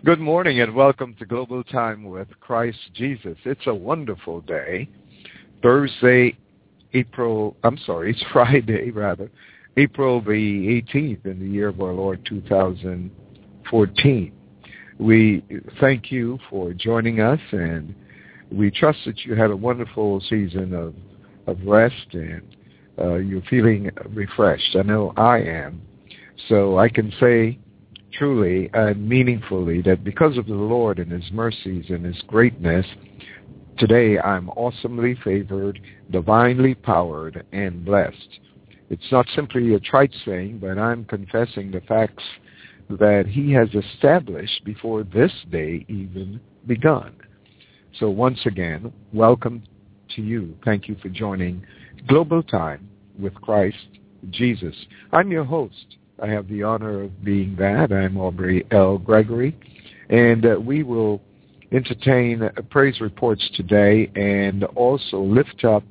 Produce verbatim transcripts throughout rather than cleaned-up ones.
Good morning and welcome to Global Time with Christ Jesus. It's a wonderful day. Thursday, April, I'm sorry, it's Friday rather, April the eighteenth in the year of our Lord two thousand fourteen. We thank you for joining us, and we trust that you had a wonderful season of, of rest and uh, you're feeling refreshed. I know I am. So I can say truly and meaningfully that because of the Lord and his mercies and his greatness, today I'm awesomely favored, divinely powered, and blessed. It's not simply a trite saying, but I'm confessing the facts that he has established before this day even begun. So once again, welcome to you. Thank you for joining Global Time with Christ Jesus. I'm your host. I have the honor of being that. I'm Aubrey L. Gregory, and uh, we will entertain uh, praise reports today and also lift up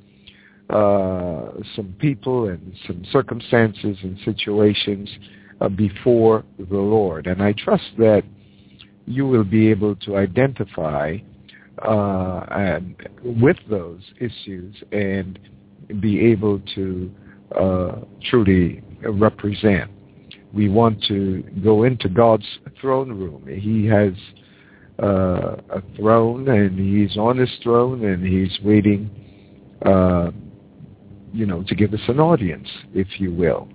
uh, some people and some circumstances and situations uh, before the Lord. And I trust that you will be able to identify uh, and with those issues and be able to uh, truly represent. We want to go into God's throne room. He has uh, a throne, and he's on his throne, and he's waiting, uh, you know, to give us an audience, if you will.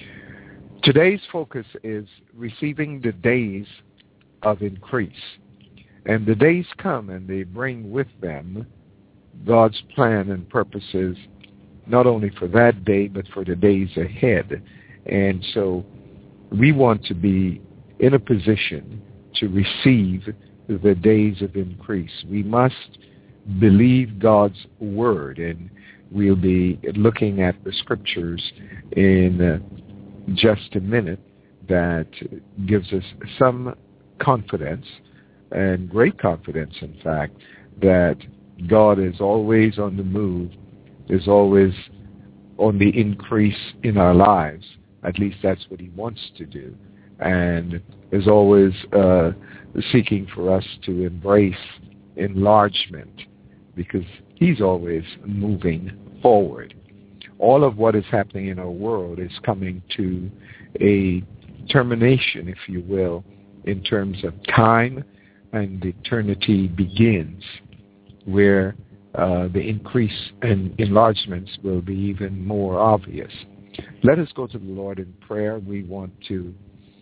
Today's focus is receiving the days of increase. And the days come, and they bring with them God's plan and purposes, not only for that day, but for the days ahead. And so we want to be in a position to receive the days of increase. We must believe God's word, and we'll be looking at the scriptures in uh, just a minute that gives us some confidence, and great confidence, in fact, that God is always on the move, is always on the increase in our lives. At least that's what he wants to do, and is always uh, seeking for us to embrace enlargement, because he's always moving forward. All of what is happening in our world is coming to a termination, if you will, in terms of time, and eternity begins, where uh, the increase and enlargements will be even more obvious. Let us go to the Lord in prayer. We want to,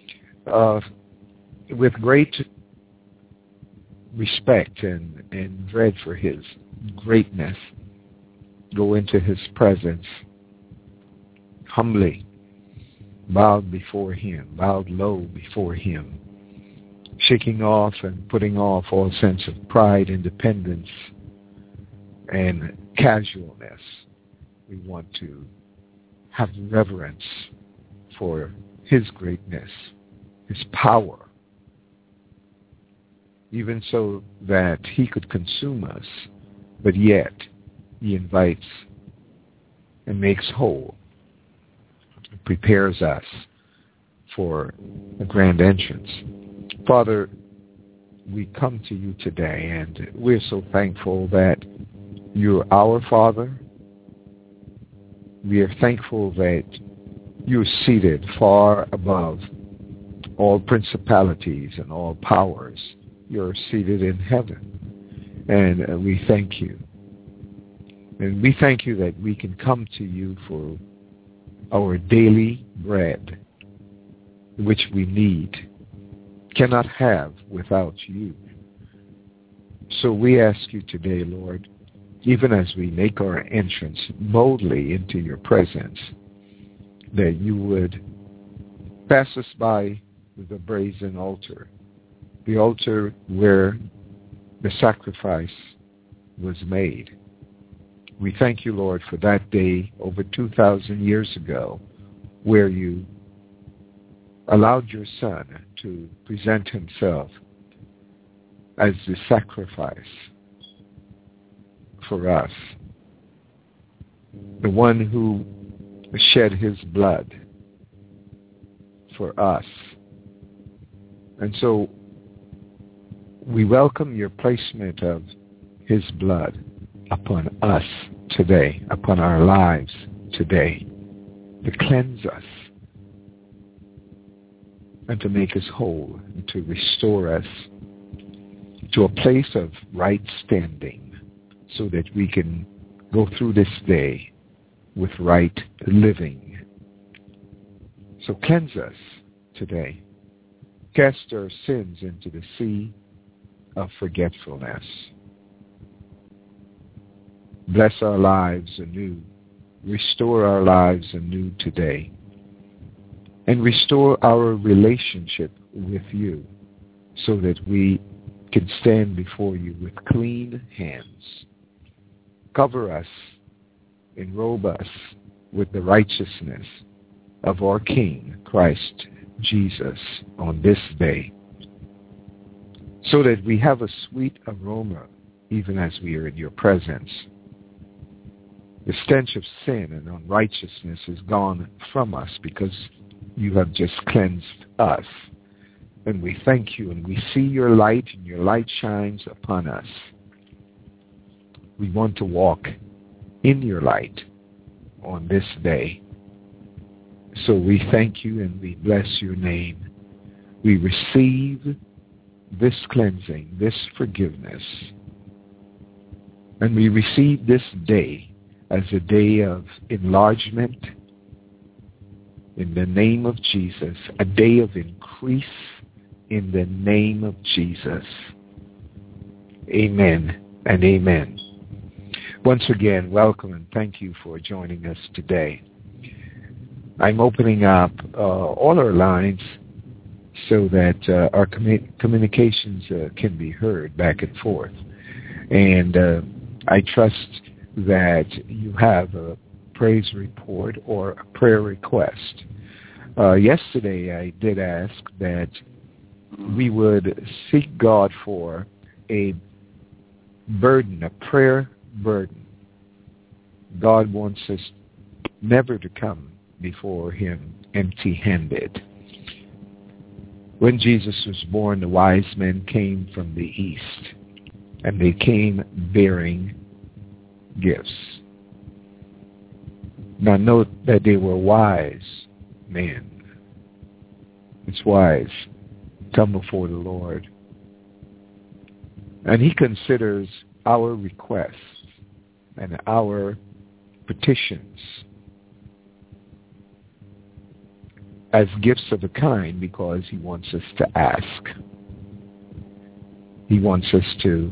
uh, with great respect and, and dread for his greatness, go into his presence humbly, bowed before him, bowed low before him, shaking off and putting off all sense of pride, independence, and casualness. We want to have reverence for his greatness, his power, even so that he could consume us, but yet he invites and makes whole, prepares us for a grand entrance. Father, we come to you today, and we're so thankful that you're our Father. We are thankful that you're seated far above all principalities and all powers. You're seated in heaven, and uh, we thank you. And we thank you that we can come to you for our daily bread, which we need, cannot have without you. So we ask you today, Lord, even as we make our entrance boldly into your presence, that you would pass us by the brazen altar, the altar where the sacrifice was made. We thank you, Lord, for that day over two thousand years ago, where you allowed your Son to present himself as the sacrifice for us, the one who shed his blood for us. And so we welcome your placement of his blood upon us today, upon our lives today, to cleanse us and to make us whole, and to restore us to a place of right standing so that we can go through this day with right living. So cleanse us today. Cast our sins into the sea of forgetfulness. Bless our lives anew. Restore our lives anew today. And restore our relationship with you so that we can stand before you with clean hands. Cover us, enrobe us with the righteousness of our King, Christ Jesus, on this day, so that we have a sweet aroma even as we are in your presence. The stench of sin and unrighteousness is gone from us because you have just cleansed us. And we thank you, and we see your light, and your light shines upon us. We want to walk in your light on this day. So we thank you and we bless your name. We receive this cleansing, this forgiveness. And we receive this day as a day of enlargement in the name of Jesus, a day of increase in the name of Jesus. Amen and amen. Once again, welcome and thank you for joining us today. I'm opening up uh, all our lines so that uh, our commu- communications uh, can be heard back and forth. And uh, I trust that you have a praise report or a prayer request. Uh, yesterday I did ask that we would seek God for a burden, a prayer burden. God wants us never to come before him empty-handed. When Jesus was born, the wise men came from the east, and they came bearing gifts. Now note that they were wise men. It's wise. Come before the Lord. And he considers our requests and our petitions as gifts of a kind because he wants us to ask. He wants us to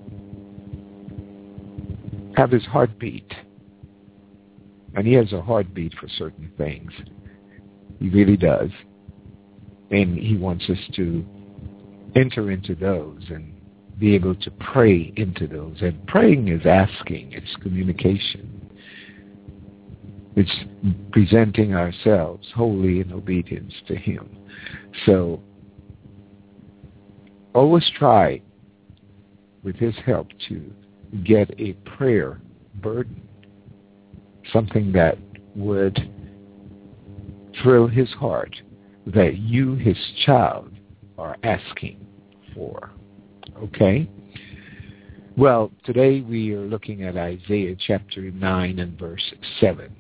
have his heartbeat. And he has a heartbeat for certain things. He really does. And he wants us to enter into those and be able to pray into those. And praying is asking. It's communication. It's presenting ourselves wholly in obedience to him. So always try, with his help, to get a prayer burden, something that would thrill his heart, that you, his child, are asking for. Okay? Well, today we are looking at Isaiah chapter nine and verse seven.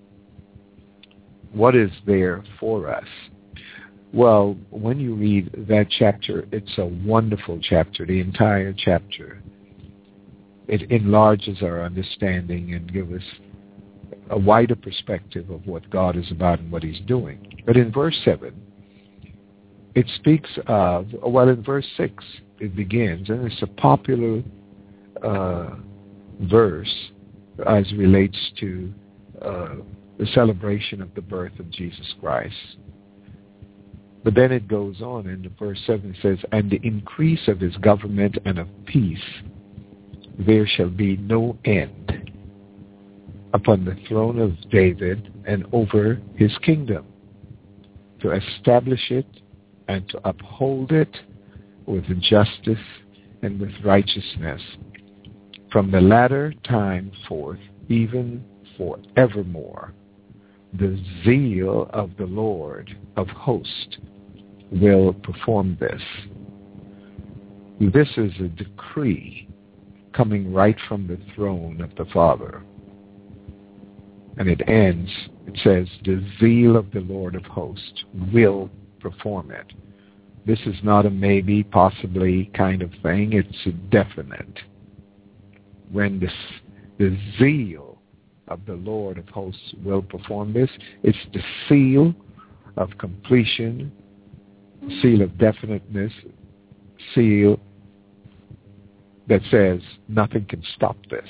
What is there for us? Well, when you read that chapter, it's a wonderful chapter, the entire chapter. It enlarges our understanding and gives us a wider perspective of what God is about and what he's doing. But in verse seven, it speaks of, well, in verse six, it begins, and it's a popular uh, verse as relates to uh, the celebration of the birth of Jesus Christ. But then it goes on, and in verse seven it says, and the increase of his government and of peace, there shall be no end upon the throne of David and over his kingdom, to establish it and to uphold it with justice and with righteousness from the latter time forth, even forevermore. The zeal of the Lord of hosts will perform this. This is a decree coming right from the throne of the Father. And it ends, it says, the zeal of the Lord of hosts will perform it. This is not a maybe, possibly kind of thing. It's a definite. When this, the zeal of the Lord of hosts will perform this, it's the seal of completion, seal of definiteness, seal that says nothing can stop this.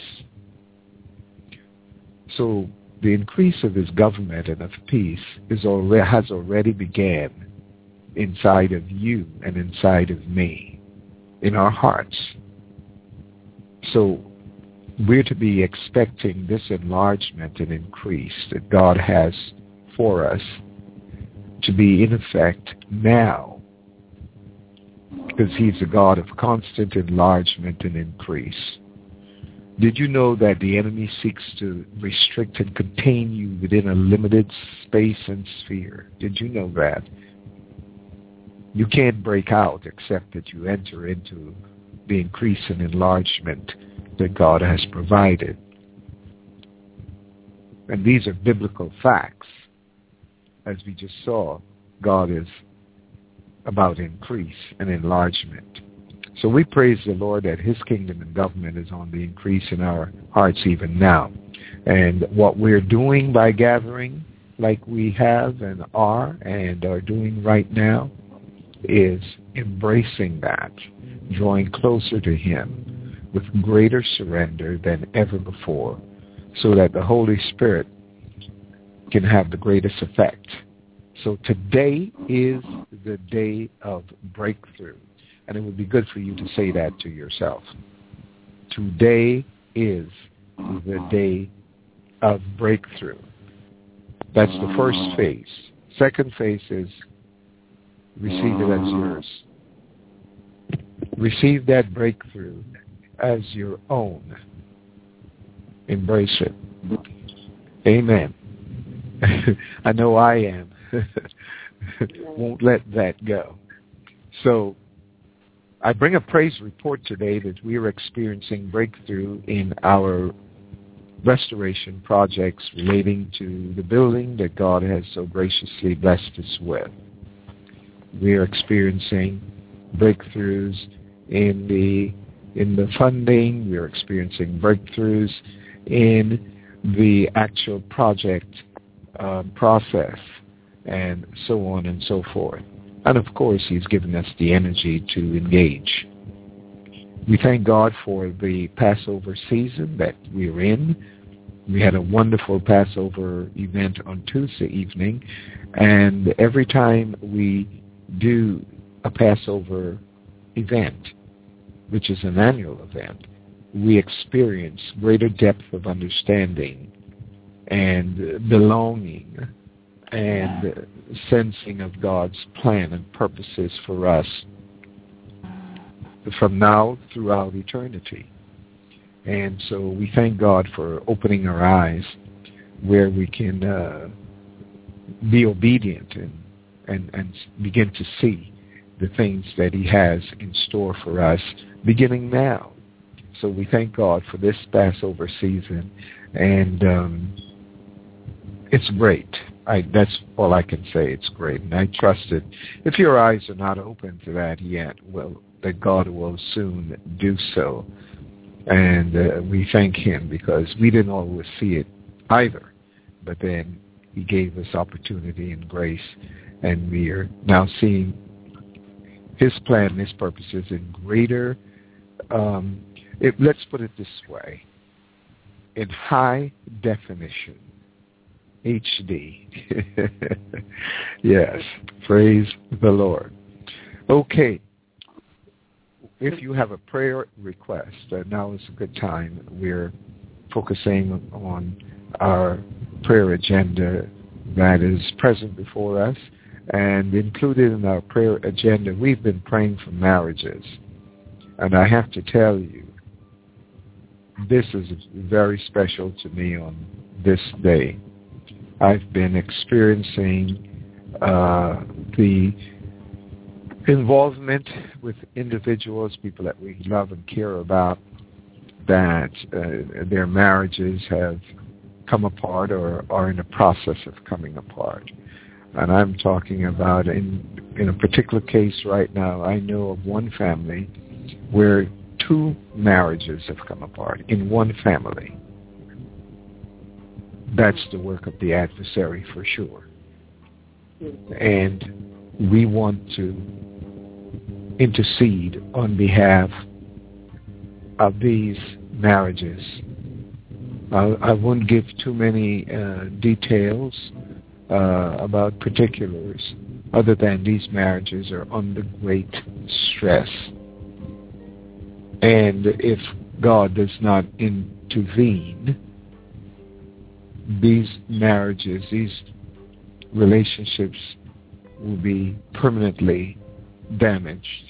So the increase of his government and of peace is already, has already began inside of you and inside of me, in our hearts. So we're to be expecting this enlargement and increase that God has for us to be in effect now, because he's a God of constant enlargement and increase. Did you know that the enemy seeks to restrict and contain you within a limited space and sphere? Did you know that? You can't break out except that you enter into the increase and enlargement that God has provided. And these are biblical facts. As we just saw, God is about increase and enlargement. So we praise the Lord that his kingdom and government is on the increase in our hearts even now. And what we're doing by gathering like we have and are and are doing right now is embracing that, drawing closer to him with greater surrender than ever before, so that the Holy Spirit can have the greatest effect. So today is the day of breakthrough. And it would be good for you to say that to yourself. Today is the day of breakthrough. That's the first phase. Second phase is receive it as yours. Receive that breakthrough as your own. Embrace it. Amen. I know I am. Won't let that go. So I bring a praise report today that we are experiencing breakthrough in our restoration projects relating to the building that God has so graciously blessed us with. We are experiencing breakthroughs in the in the funding. We are experiencing breakthroughs in the actual project uh, process, and so on and so forth. And of course, he's given us the energy to engage. We thank God for the Passover season that we're in. We had a wonderful Passover event on Tuesday evening, and every time we do a Passover event, which is an annual event, we experience greater depth of understanding and belonging and sensing of God's plan and purposes for us from now throughout eternity. And so we thank God for opening our eyes where we can uh, be obedient and, and, and begin to see the things that he has in store for us beginning now. So we thank God for this Passover season, and um, it's great. I, that's all I can say. It's great. And I trust that if your eyes are not open to that yet, well, that God will soon do so. And uh, we thank him because we didn't always see it either. But then he gave us opportunity and grace, and we are now seeing his plan and his purposes in greater, um, it, let's put it this way, in high definition. H D. Yes, praise the Lord. Okay, if you have a prayer request, uh, now is a good time. We're focusing on our prayer agenda that is present before us, and included in our prayer agenda, we've been praying for marriages. And I have to tell you, this is very special to me on this day. I've been experiencing uh, the involvement with individuals, people that we love and care about, that uh, their marriages have come apart or are in the process of coming apart. And I'm talking about, in, in a particular case right now, I know of one family where two marriages have come apart in one family. That's the work of the adversary for sure. And we want to intercede on behalf of these marriages. I, I won't give too many uh, details uh, about particulars other than these marriages are under great stress. And if God does not intervene, these marriages, these relationships will be permanently damaged,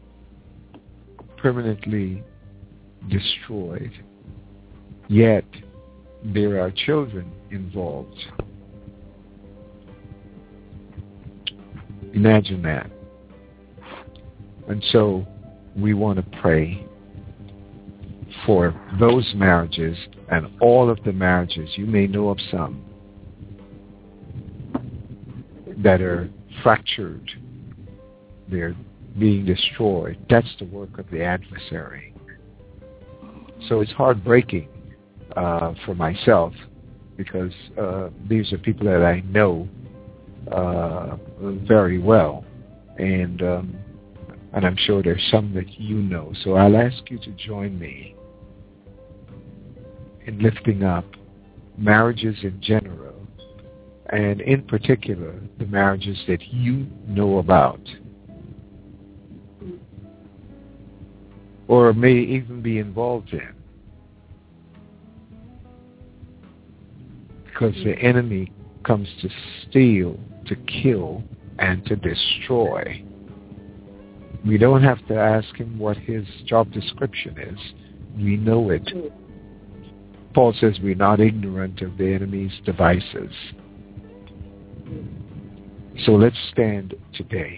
permanently destroyed. Yet there are children involved. Imagine that. And so we want to pray for those marriages and all of the marriages. You may know of some that are fractured. They're being destroyed. That's the work of the adversary. So it's heartbreaking uh, for myself because uh, these are people that I know uh, very well. And um, and I'm sure there's some that you know. So I'll ask you to join me in lifting up marriages in general, and in particular, the marriages that you know about, or may even be involved in. Because the enemy comes to steal, to kill, and to destroy. We don't have to ask him what his job description is. We know it. Paul says we're not ignorant of the enemy's devices. So let's stand today.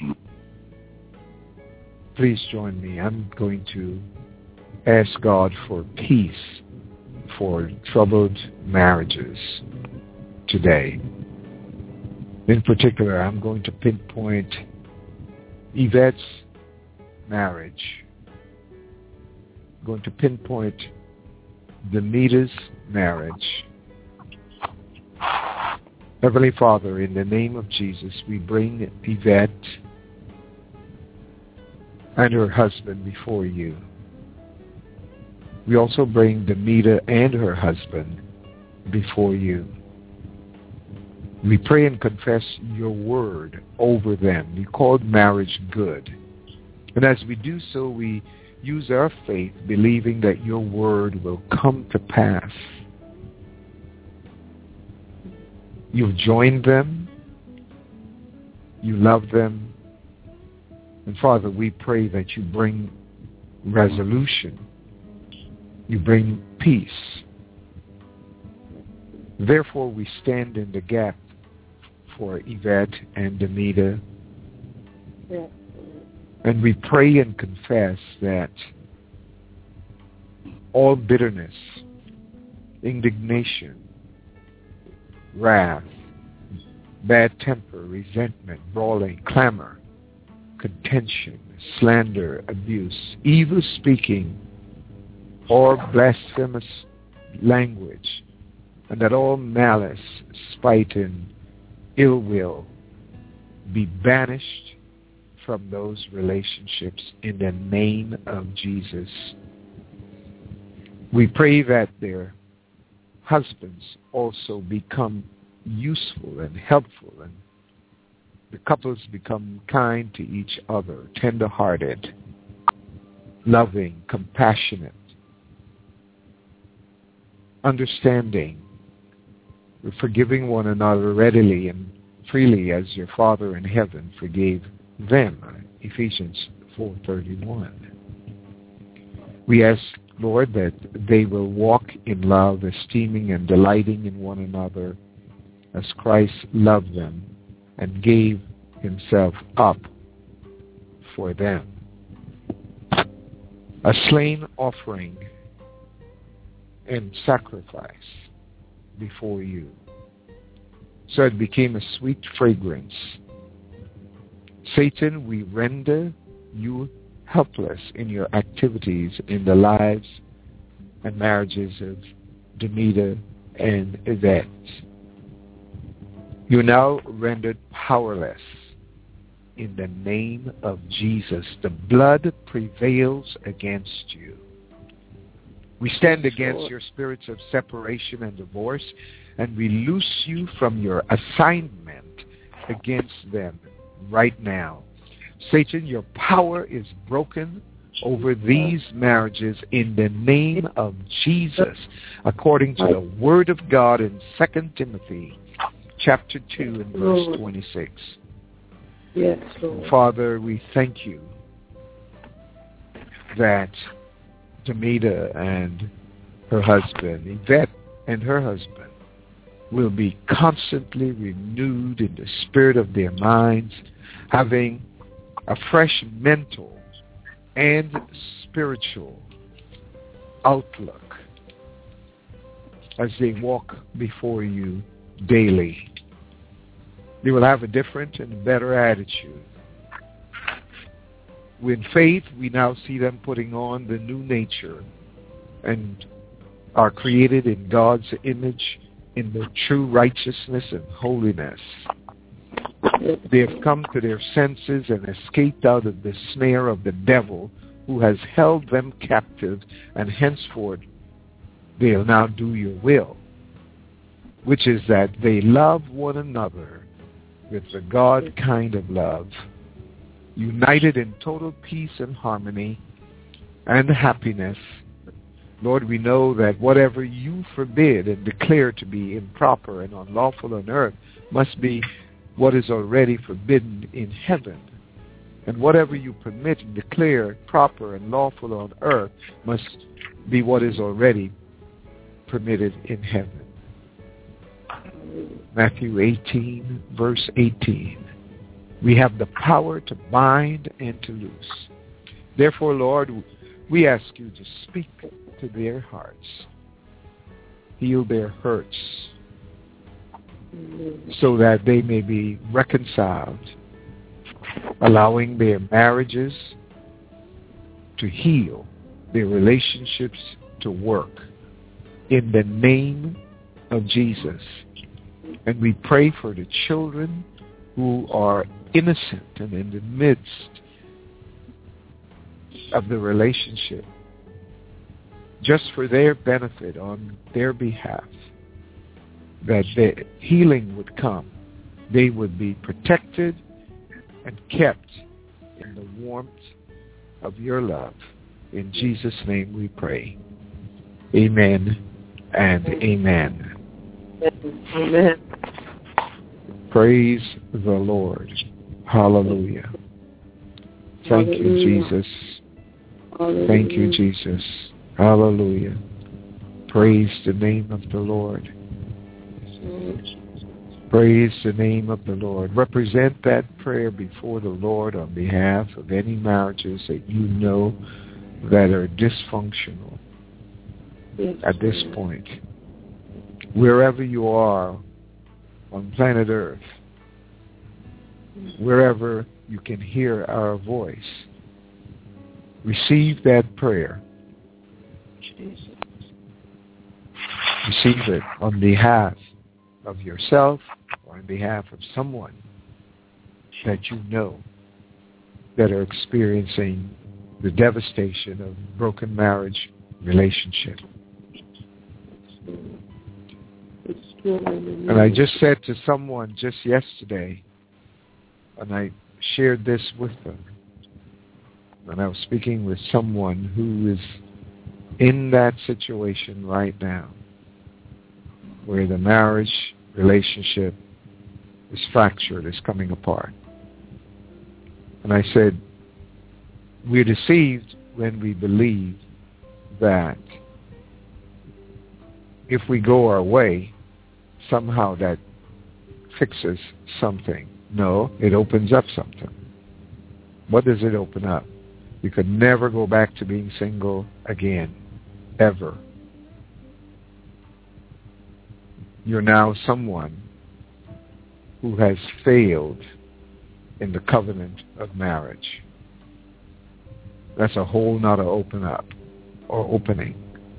Please join me. I'm going to ask God for peace for troubled marriages today. In particular, I'm going to pinpoint Yvette's marriage. I'm going to pinpoint Demita's marriage. Heavenly Father, in the name of Jesus, we bring Yvette and her husband before you. We also bring Demita and her husband before you. We pray and confess your word over them. You called marriage good. And as we do so, we use our faith, believing that your word will come to pass. You've joined them. You love them. And Father, we pray that you bring resolution. You bring peace. Therefore, we stand in the gap for Yvette and Demita. Yeah. And we pray and confess that all bitterness, indignation, wrath, bad temper, resentment, brawling, clamor, contention, slander, abuse, evil speaking, or blasphemous language, and that all malice, spite, and ill will be banished from those relationships in the name of Jesus. We pray that their husbands also become useful and helpful, and the couples become kind to each other, tender-hearted, loving, compassionate, understanding, forgiving one another readily and freely as your Father in heaven forgave them. Ephesians four thirty-one. We ask, Lord, that they will walk in love, esteeming and delighting in one another as Christ loved them and gave himself up for them, a slain offering and sacrifice before you. So it became a sweet fragrance. Satan, we render you helpless in your activities in the lives and marriages of Demeter and Yvette. You're now rendered powerless in the name of Jesus. The blood prevails against you. We stand against your spirits of separation and divorce, and we loose you from your assignment against them right now. Satan, your power is broken over these marriages in the name of Jesus, according to the Word of God in Second Timothy chapter two and verse twenty-six. Yes, Lord. Father, we thank you that Demeter and her husband, Yvette and her husband, will be constantly renewed in the spirit of their minds, having a fresh mental and spiritual outlook as they walk before you daily. They will have a different and better attitude. With faith, we now see them putting on the new nature and are created in God's image in the true righteousness and holiness. They have come to their senses and escaped out of the snare of the devil who has held them captive, and henceforth they'll now do your will, which is that they love one another with the God kind of love, united in total peace and harmony and happiness. Lord, we know that whatever you forbid and declare to be improper and unlawful on earth must be what is already forbidden in heaven. And whatever you permit and declare proper and lawful on earth must be what is already permitted in heaven. Matthew eighteen, verse eighteen. We have the power to bind and to loose. Therefore, Lord, we ask you to speak to their hearts, heal their hurts, so that they may be reconciled, allowing their marriages to heal, their relationships to work, in the name of Jesus. And we pray for the children who are innocent and in the midst of the relationship, just for their benefit on their behalf, that the healing would come. They would be protected and kept in the warmth of your love. In Jesus' name we pray. Amen and amen. Amen. Praise the Lord. Hallelujah. Thank you, Jesus. Thank you, Jesus. Hallelujah. Praise the name of the Lord. Praise the name of the Lord. Represent that prayer before the Lord on behalf of any marriages that you know that are dysfunctional at this point. Wherever you are on planet Earth, wherever you can hear our voice, receive that prayer. Receive it on behalf of yourself or on behalf of someone that you know that are experiencing the devastation of broken marriage relationship. And I just said to someone just yesterday, and I shared this with them, and I was speaking with someone who is in that situation right now, where the marriage relationship is fractured, is coming apart. And I said, we're deceived when we believe that if we go our way, somehow that fixes something. No, it opens up something. What does it open up? You could never go back to being single again, ever. You're now someone who has failed in the covenant of marriage. That's a whole nother open up or opening.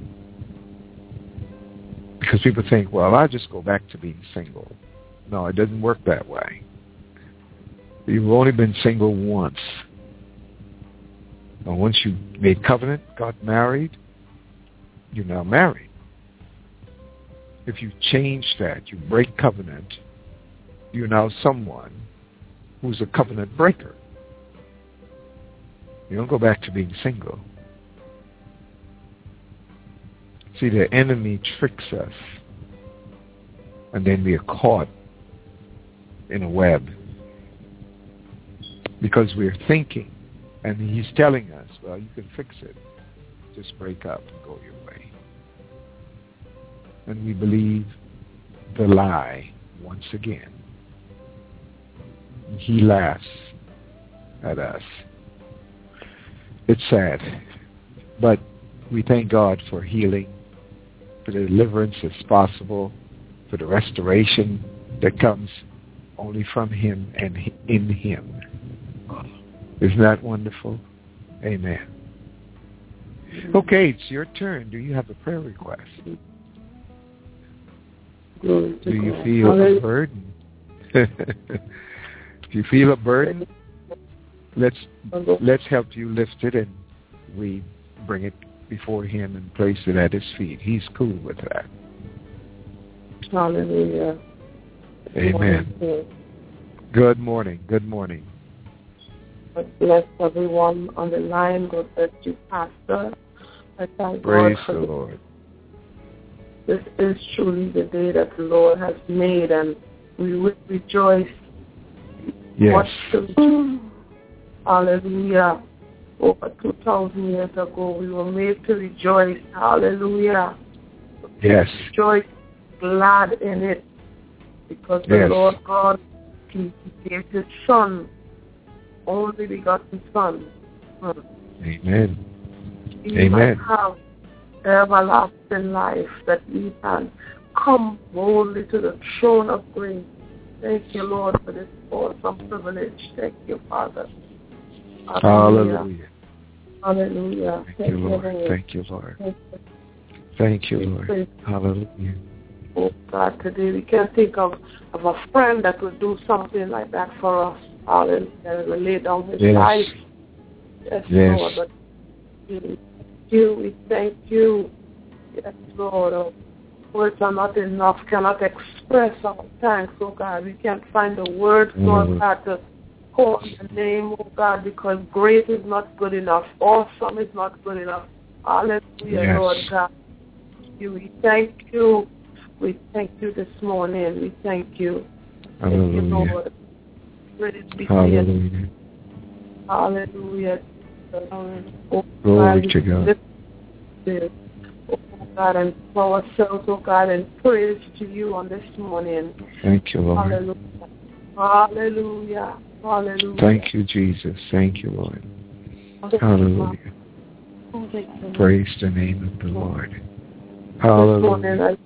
Because people think, well, I'll just go back to being single. No, it doesn't work that way. You've only been single once. And once you made covenant, got married, you're now married. If you change that, you break covenant, you're now someone who's a covenant breaker. You don't go back to being single. See, the enemy tricks us, and then we are caught in a web because we're thinking, and he's telling us, well, you can fix it. Just break up and go your way. And we believe the lie once again. He laughs at us. It's sad, but we thank God for healing, for the deliverance that's possible, for the restoration that comes only from Him and in Him. Isn't that wonderful? Amen. Okay, it's your turn. Do you have a prayer request? Do you feel a burden? If you feel a burden, let's let's help you lift it, and we bring it before Him and place it at His feet. He's cool with that. Hallelujah. Amen. Good morning. Good morning. God bless everyone on the line. God bless you, Pastor. I thank Praise God for the this. Lord. This is truly the day that the Lord has made, and we will rejoice. Yes. Hallelujah. Over two thousand years ago, we were made to rejoice. Hallelujah. Yes. Rejoice, glad in it, because the Yes. Lord God, He gave His Son, only begotten Son. Amen. He Amen. might have everlasting life, that we can come boldly to the throne of grace. Thank you, Lord, for this awesome privilege. Thank you, Father. Hallelujah. Hallelujah. Thank, Thank you, Lord. Lord. Thank you, Lord. Thank you, Thank you Lord. Hallelujah. Oh, God, today we can think of, of a friend that would do something like that for us. Hallelujah. And will lay down his yes. life. Yes, yes. Lord. But we thank you. We thank you. Yes, Lord. Oh, words are not enough, cannot express our thanks, oh God. We can't find the words, Lord mm. God, to call the name, oh God, because great is not good enough. Awesome is not good enough. Hallelujah, yes. Lord God. We thank you. We thank you this morning. We thank you. Hallelujah. Thank you, Lord. Praise be Hallelujah. Hallelujah. Oh, Glory God, to God. Oh God, and for ourselves, oh God, and praise to you on this morning. Thank you, Lord. Hallelujah. Hallelujah. Hallelujah. Thank you, Jesus. Thank you, Lord. Hallelujah. Hallelujah. Praise the name of the Lord. Hallelujah.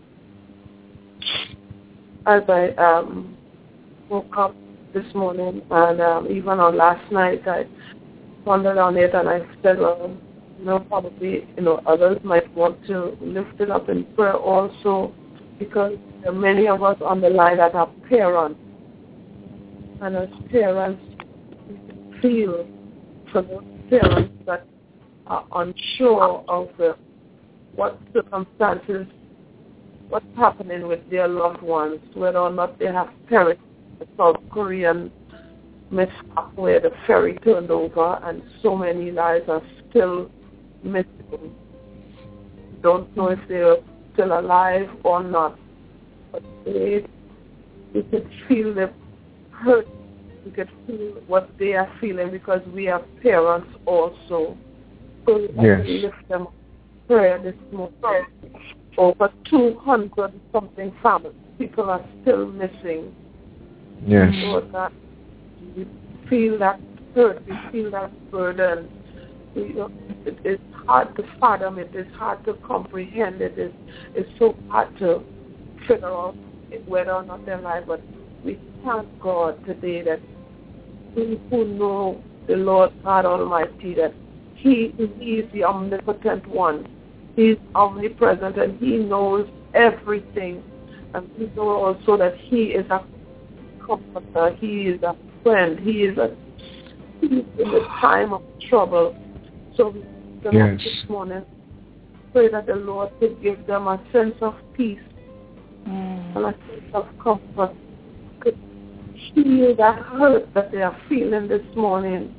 As I um, woke up this morning, and um, even on last night, I pondered on it, and I said, well, you know, probably, you know, others might want to lift it up in prayer also, because there are many of us on the line that are parents. And as parents, we feel for those parents that are unsure of the, what circumstances, what's happening with their loved ones, whether or not they have perished in the South Korean mishap where the ferry turned over and so many lives are still missing. Don't know if they're still alive or not, but they, we could feel the hurt. We could feel what they are feeling because we are parents also. So yes. we lift them up in prayer this morning. Over two hundred something families, people are still missing. Yes. Lord God, we feel that hurt, we feel that burden. We, you know, it, it's hard to fathom it. It's hard to comprehend it. It's, it's so hard to figure out whether or not they're alive. But we thank God today that we who know the Lord God Almighty, that He, he is the omnipotent one. He is omnipresent and He knows everything. And we know also that He is a comforter. He is a friend. He is a He is in the time of trouble. So we come yes. this morning, pray that the Lord could give them a sense of peace mm. and a sense of comfort. Could heal that hurt that they are feeling this morning.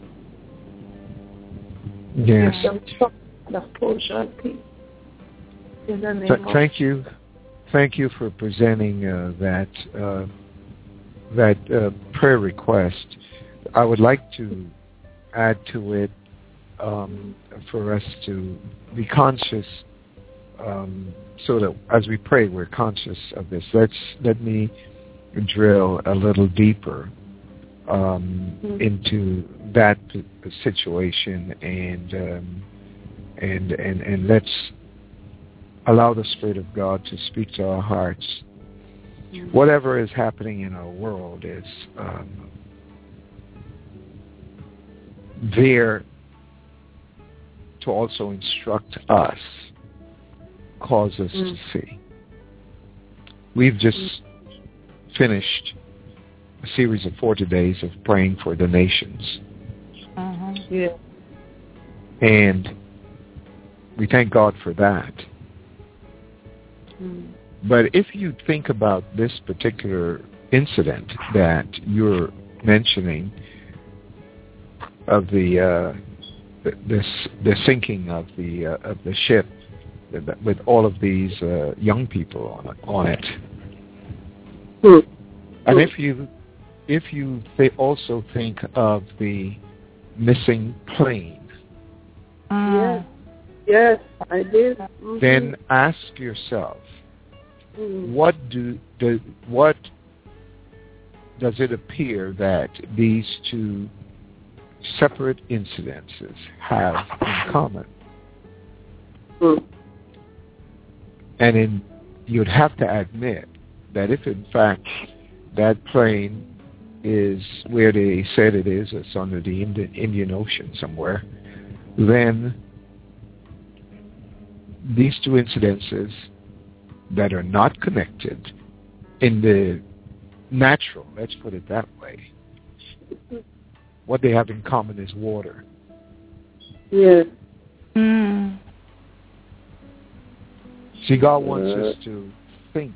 Yes. Give them trust and closure and peace. In the name Th- of thank you. Thank you for presenting uh, that uh, that uh, prayer request. I would like to add to it um, for us to be conscious, um, so that as we pray, we're conscious of this. Let's let me drill a little deeper um, mm-hmm. into that p- situation, and um, and and and let's allow the Spirit of God to speak to our hearts. Mm-hmm. Whatever is happening in our world is um, there to also instruct us, cause us mm-hmm. to see. We've just mm-hmm. finished a series of forty days of praying for the nations. Uh-huh. Yeah. And we thank God for that. Mm. But if you think about this particular incident that you're mentioning of the uh, the, the, the sinking of the uh, of the ship with all of these uh, young people on, on it, mm. and if you if you th- also think of the missing plane, yes, yes, I did. Mm-hmm. Then ask yourself, mm-hmm. what do the what does it appear that these two separate incidences have in common? Mm-hmm. And in, you'd have to admit that if in fact that plane is where they said it is, it's under the Indian, Indian Ocean somewhere, then these two incidences that are not connected in the natural, let's put it that way, what they have in common is water. Yes. Mm. See, God wants us to think,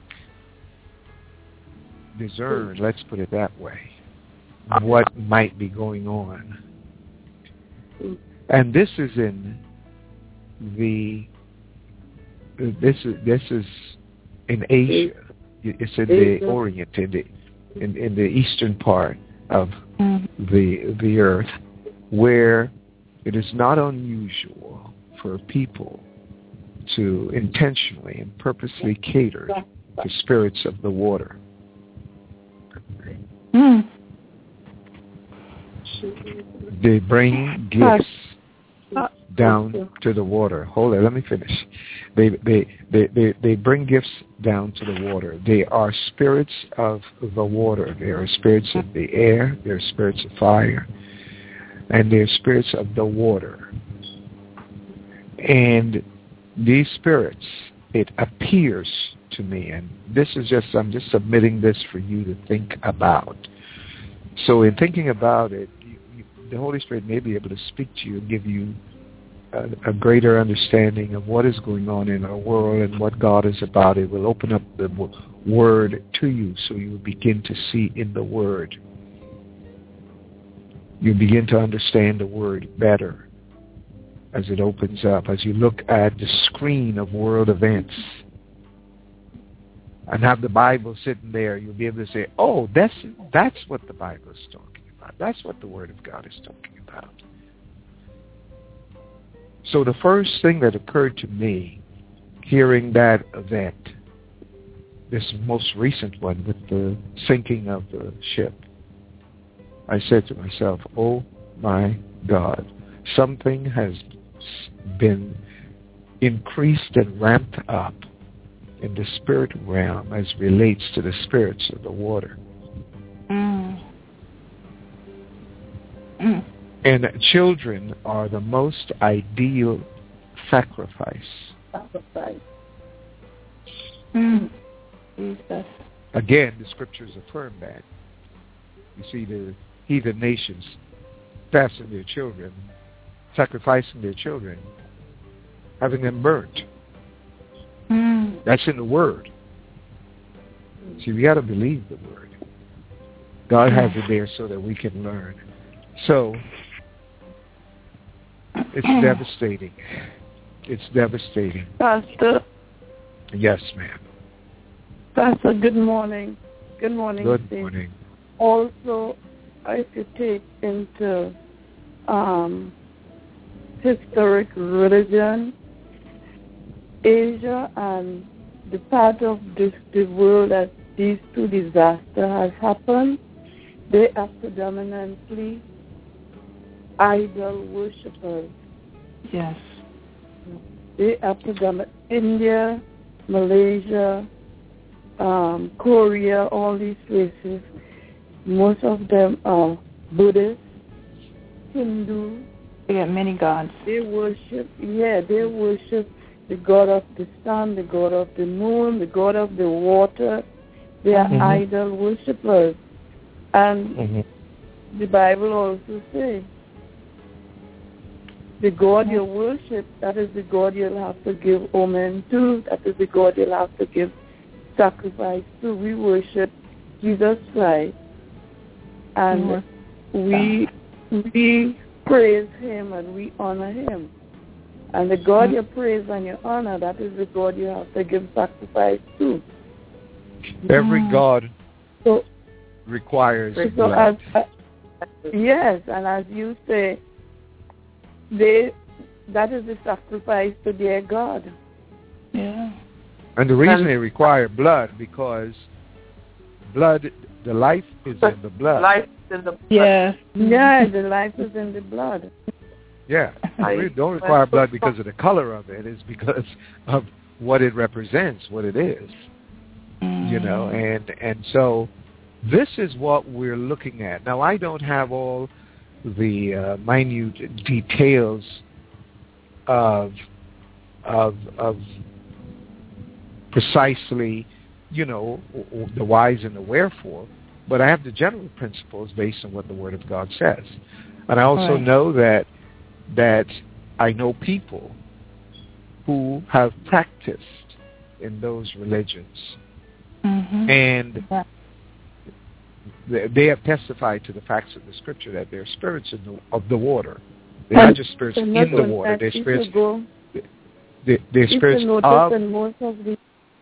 discern, let's put it that way, what might be going on. And this is in the this is this is in Asia. It's in the Orient, in the in, in the eastern part of the the earth, where it is not unusual for people to intentionally and purposely cater to spirits of the water. Mm. They bring gifts down to the water. Hold on, let me finish. They, they they they they bring gifts down to the water. They are spirits of the water. They are spirits of the air. They are spirits of fire, and they are spirits of the water. And these spirits, it appears to me, and this is just, I'm just submitting this for you to think about. So in thinking about it, you, you, the Holy Spirit may be able to speak to you and give you a, a greater understanding of what is going on in our world and what God is about. It will open up the Word to you, so you will begin to see in the Word. You begin to understand the Word better as it opens up, as you look at the screen of world events and have the Bible sitting there. You'll be able to say, oh, that's that's what the Bible is talking about. That's what the Word of God is talking about. So the first thing that occurred to me hearing that event, this most recent one with the sinking of the ship, I said to myself, oh my God. Something has been increased and ramped up in the spirit realm as relates to the spirits of the water. Mm. Mm. And children are the most ideal sacrifice. Sacrifice. Mm. Jesus. Again, the scriptures affirm that. You see, the heathen nations fasting their children, sacrificing their children, having them burnt. Mm. That's in the Word. See, we got to believe the Word. God has it there so that we can learn. So, it's devastating. It's devastating. Pastor. Yes, ma'am. Pastor, good morning. Good morning. Good Steve. morning. Also, if you take into um, historic religion, Asia and the part of this, the world that these two disasters have happened, they are predominantly idol worshippers. Yes. They are predominant India, Malaysia, um, Korea, all these places. Most of them are Buddhist, Hindu. They have many gods. They worship, yeah, they worship the god of the sun, the god of the moon, the god of the water. They are mm-hmm. idol worshippers. And mm-hmm. the Bible also says, the God you worship, that is the God you'll have to give homage to. That is the God you'll have to give sacrifice to. We worship Jesus Christ. And mm-hmm. we we praise him and we honor him. And the God mm-hmm. you praise and you honor, that is the God you have to give sacrifice to. Every mm-hmm. God so, requires so blood. As, uh, yes, and as you say, they that is the sacrifice to their God. Yeah. And the reason and, they require blood because blood, the life is in the blood. Life is in the blood. Yeah. Yeah, the life is in the blood. Yeah. We don't require blood because of the color of it. It's because of what it represents, what it is. Mm. You know, and and so this is what we're looking at. Now, I don't have all the uh, minute details of of of precisely, you know, the whys and the wherefore, but I have the general principles based on what the Word of God says. And I also right. know that that I know people who have practiced in those religions. Mm-hmm. And yeah. they have testified to the facts of the Scripture that they're spirits in the, of the water. They're and not just spirits in the water. They're spirits. Go, they're, they're spirits of. And most of the,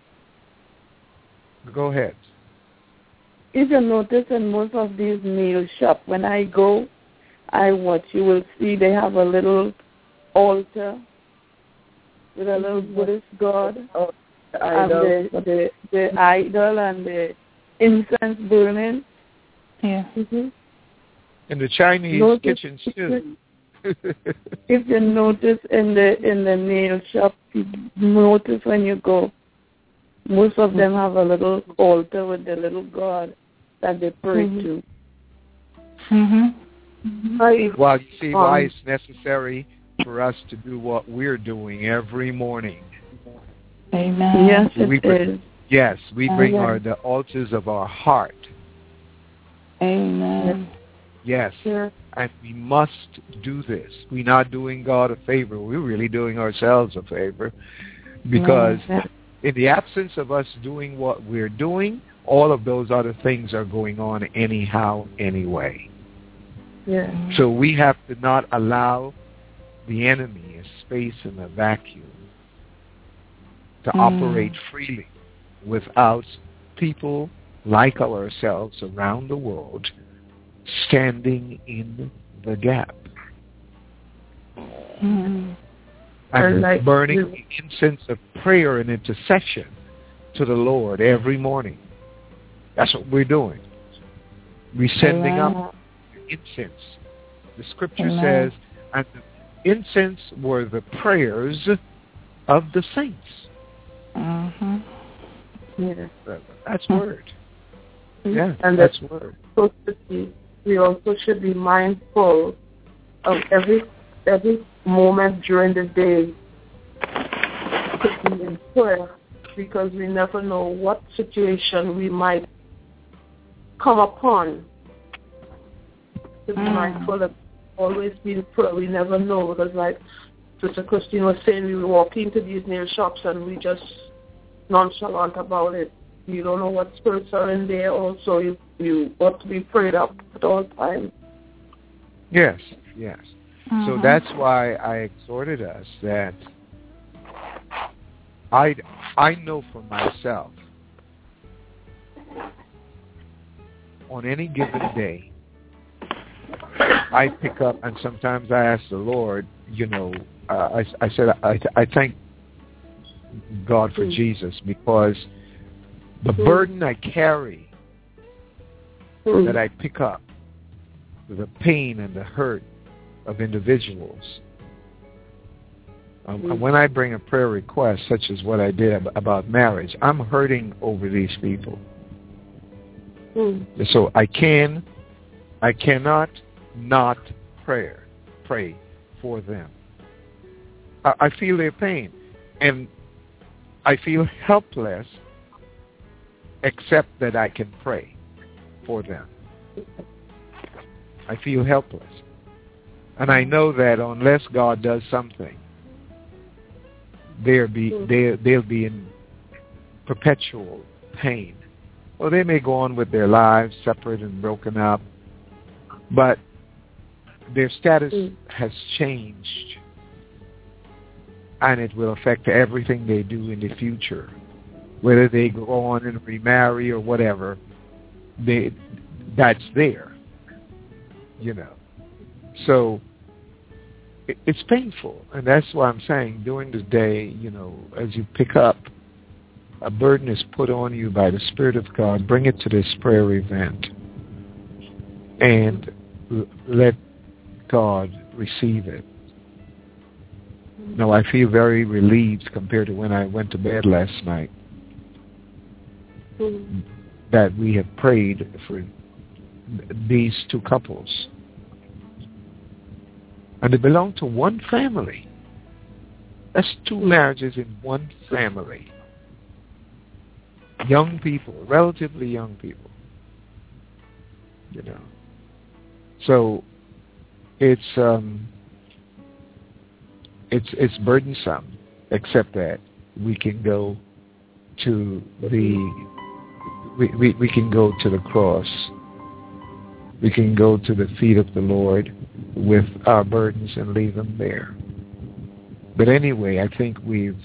go ahead. If you notice in most of these nail shops, when I go, I watch. You will see they have a little altar with a little Buddhist god, oh, the idol. and the, the the idol and the incense burning. Yeah. Mm-hmm. And the Chinese notice, kitchens too. If you notice in the in the nail shop, you notice when you go, most of them have a little altar with the little god that they pray mm-hmm. to. Mm-hmm. Well, you see why it's necessary for us to do what we're doing every morning. Amen. Yes, it we bring, is. Yes, we bring Amen. our the altars of our heart. Amen. Yes. Yeah. And we must do this. We're not doing God a favor. We're really doing ourselves a favor. Because yeah. in the absence of us doing what we're doing, all of those other things are going on anyhow, anyway. Yeah. So we have to not allow the enemy a space and a vacuum to mm. operate freely without people like ourselves around the world standing in the gap. Mm. And like burning you. the incense of prayer and intercession to the Lord every morning. That's what we're doing. We're sending wow. up incense The scripture Amen. says, and the incense were the prayers of the saints. Mm-hmm. Yeah. That's Mm-hmm. word. Yeah, and that's that word. we also should be mindful of every every moment during the day to be in prayer, because we never know what situation we might come upon. To be Mm. mindful of always be in prayer. We never know, because like Sister Christine was saying, we walk into these nail shops and we just nonchalant about it. You don't know what spirits are in there. Also, you you ought to be prayed up at all times. Yes, yes. Mm-hmm. So that's why I exhorted us that I I know for myself, on any given day, I pick up, and sometimes I ask the Lord, you know, uh, I, I said, I, I thank God for mm. Jesus, because the mm. burden I carry, mm. that I pick up, the pain and the hurt of individuals. Um, mm. When I bring a prayer request, such as what I did about marriage, I'm hurting over these people. Mm. So I can, I cannot not pray, pray for them. I, I feel their pain, and I feel helpless, except that I can pray for them. I feel helpless. And I know that unless God does something, they'll be, they'll, they'll be in perpetual pain. Well, they may go on with their lives, separate and broken up, but their status has changed, and it will affect everything they do in the future. Whether they go on and remarry or whatever, they, that's there, you know. So it, it's painful, and that's why I'm saying during the day, you know, as you pick up, a burden is put on you by the Spirit of God, bring it to this prayer event, and l- let God receive it. Now, I feel very relieved compared to when I went to bed last night, mm-hmm. that we have prayed for these two couples. And they belong to one family. That's two marriages in one family. Young people, relatively young people. You know. So it's um it's it's burdensome, except that we can go to the we, we, we can go to the cross. We can go to the feet of the Lord with our burdens and leave them there. But anyway, I think we've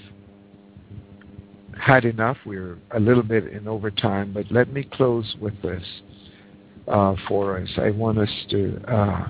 had enough. We're a little bit in overtime, but let me close with this uh, for us. I want us to, uh,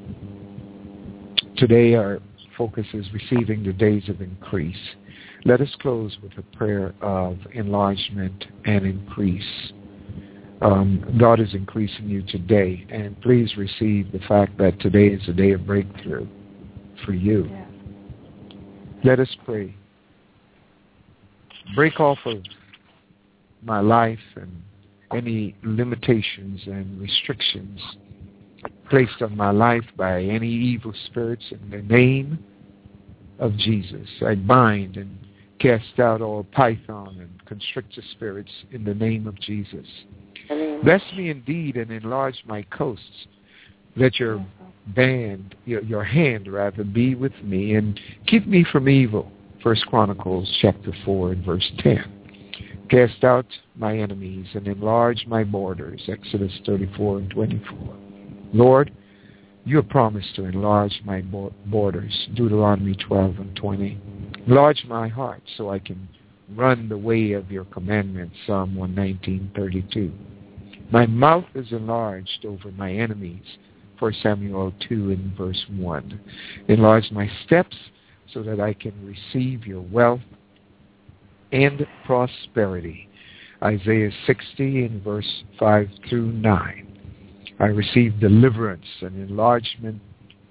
today our focus is receiving the days of increase. Let us close with a prayer of enlargement and increase. Um, God is increasing you today, and please receive the fact that today is a day of breakthrough for you. Yeah. Let us pray. Break off of my life and any limitations and restrictions placed on my life by any evil spirits in the name of Jesus. I bind and cast out all python and constrictor spirits in the name of Jesus. Bless me indeed and enlarge my coasts. Let your band, your, your hand rather, be with me and keep me from evil. First Chronicles chapter four and verse ten. Cast out my enemies and enlarge my borders. Exodus thirty-four and twenty-four. Lord, you have promised to enlarge my borders. Deuteronomy twelve and twenty. Enlarge my heart so I can run the way of your commandments. Psalm one nineteen thirty-two. My mouth is enlarged over my enemies. First Samuel two and verse one. Enlarge my steps so that I can receive your wealth and prosperity. Isaiah sixty and verse five through nine. I receive deliverance and enlargement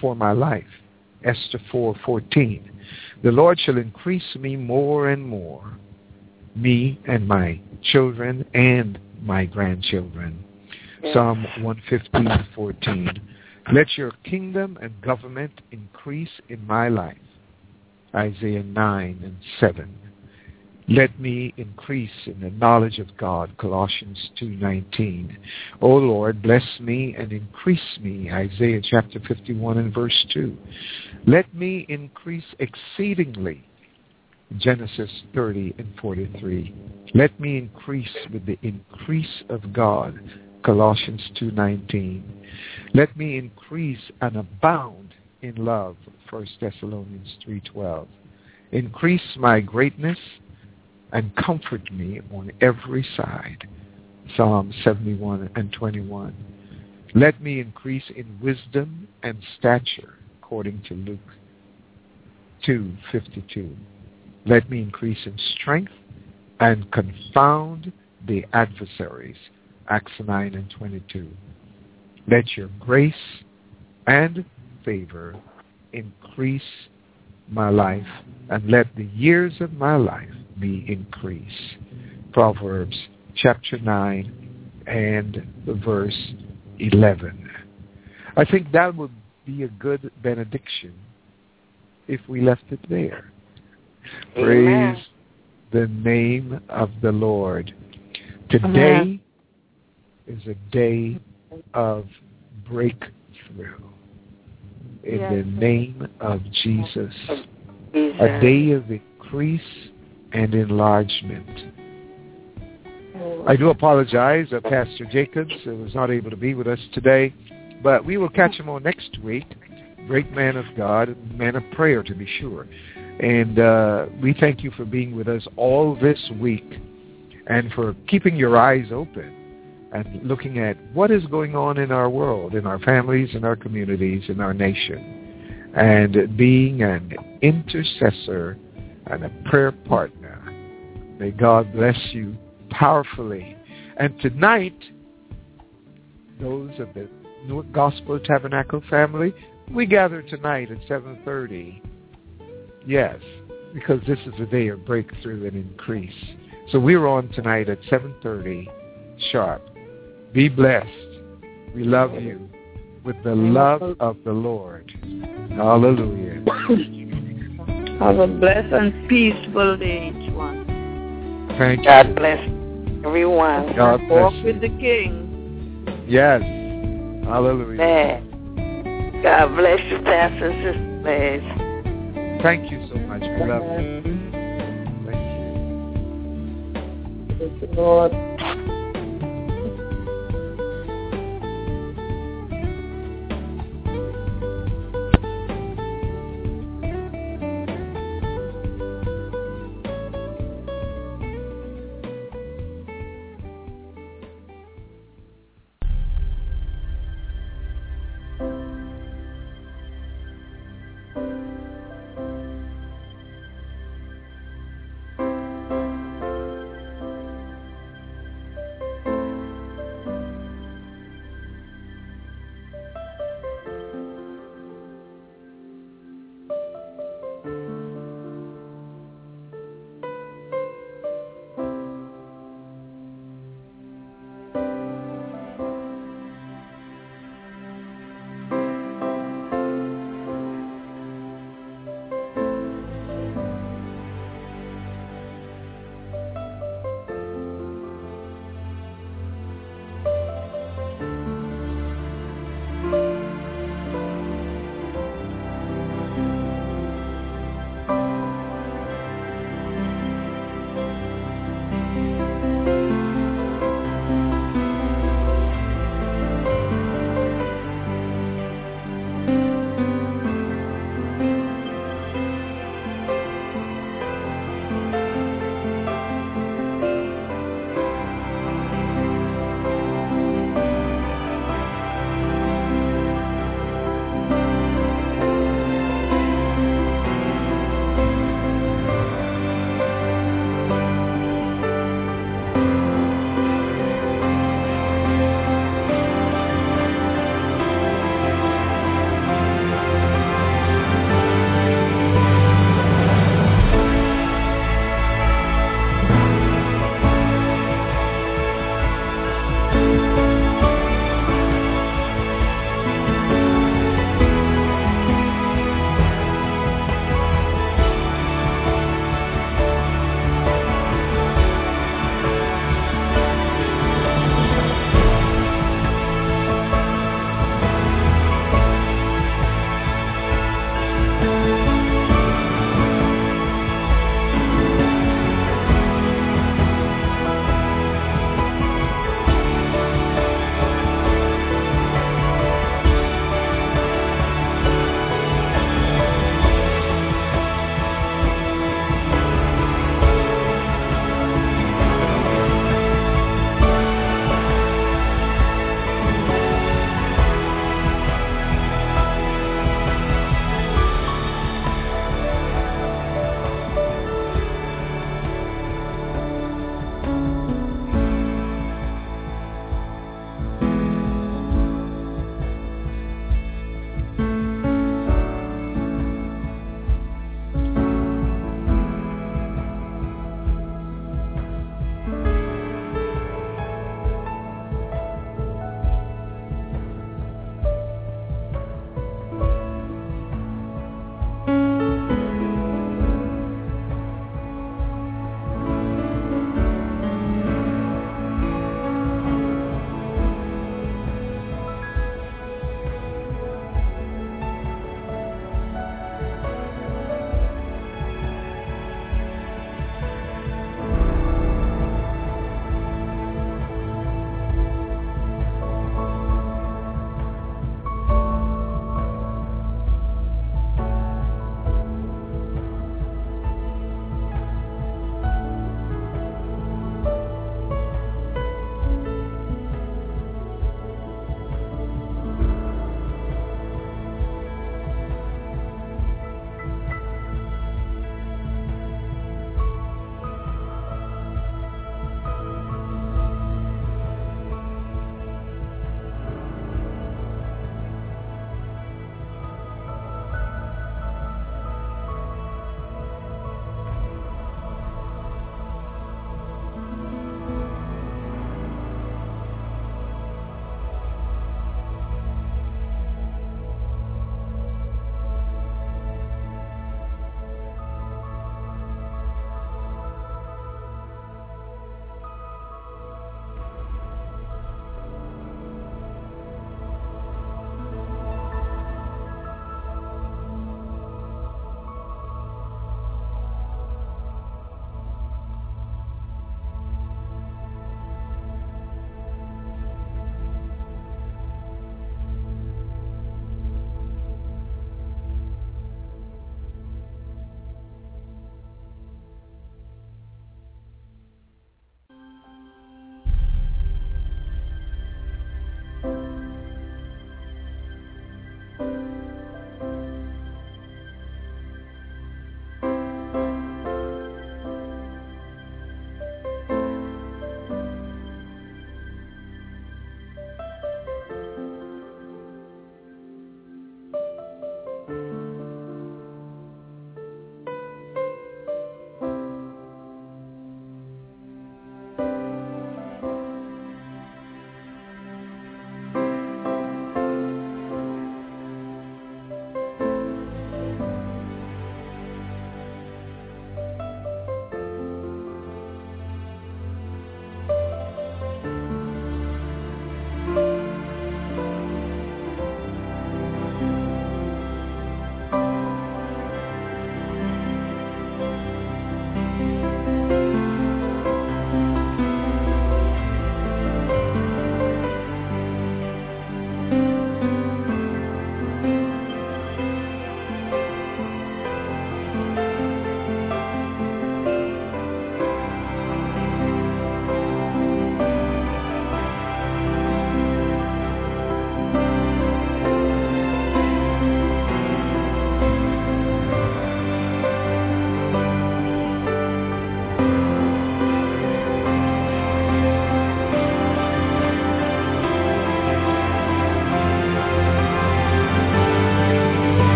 for my life. Esther four fourteen. The Lord shall increase me more and more, me and my children and my grandchildren. Yes. Psalm one fifteen fourteen. Let your kingdom and government increase in my life. Isaiah nine and seven. Let me increase in the knowledge of God. Colossians two nineteen. O Lord, bless me and increase me. Isaiah chapter fifty-one and verse two. Let me increase exceedingly. Genesis thirty and forty-three. Let me increase with the increase of God. Colossians two nineteen. Let me increase and abound in love. First Thessalonians three twelve. Increase my greatness and comfort me on every side. Psalm seventy-one and twenty-one. Let me increase in wisdom and stature, according to Luke two fifty-two. Let me increase in strength and confound the adversaries. Acts nine and twenty-two. Let your grace and favor increase my life, and let the years of my life be increased. Proverbs chapter nine and verse eleven. I think that would be a good benediction if we left it there. Amen. Praise the name of the Lord. Today Amen. is a day of breakthrough. In yes. the name of Jesus. Jesus. A day of increase and enlargement. I do apologize. Uh, Pastor Jacobs uh, was not able to be with us today, but we will catch him on next week. Great man of God, man of prayer to be sure. And uh, we thank you for being with us all this week and for keeping your eyes open and looking at what is going on in our world, in our families, in our communities, in our nation, and being an intercessor and a prayer partner. May God bless you powerfully. And tonight, those of the Newark Gospel Tabernacle family, we gather tonight at seven thirty. Yes, because this is a day of breakthrough and increase. So we're on tonight at seven thirty sharp. Be blessed. We love you with the love of the Lord. Hallelujah. Have a blessed and peaceful day, each one. Thank you. God bless everyone. God bless Walk you. with the King. Yes. Hallelujah. Man. God bless you, Pastor and Sister Blaze. Thank you so much. We love you. Thank you. Thank you, Lord.